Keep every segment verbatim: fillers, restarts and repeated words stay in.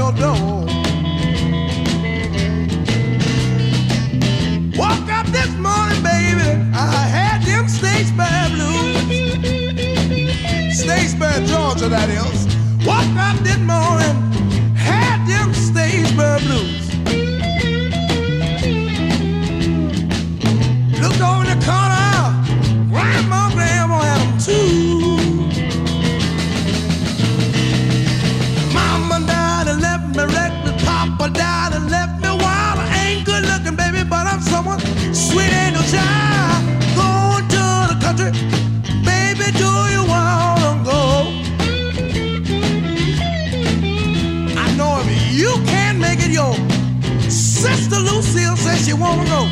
your door. Woke up this morning, baby, I had them Statesboro blues. Statesboro, Georgia, that is. Woke up this morning, had them Statesboro blues. Looked over in the corner, grandma, grandma had them too. Mama died and left me reckless, Papa died and left me wild. I ain't good looking, baby, but I'm someone sweet, ain't no child. Going to the country, baby, do you wanna go? I know if you can't make it, your sister Lucille says she wanna go.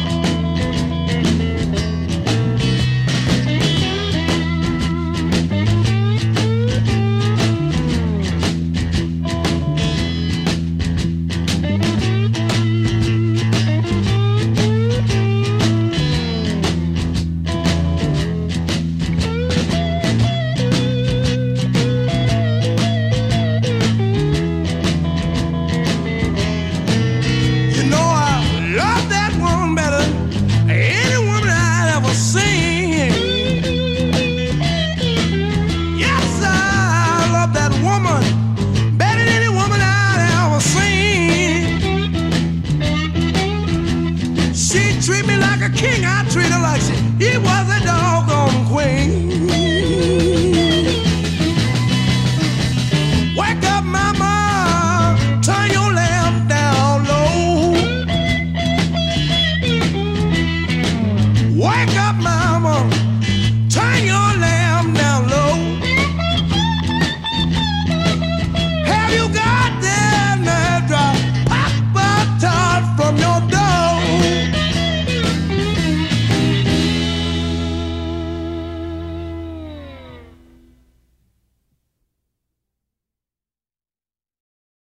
Treat me like a king, I treat her like she, he was a doggone queen.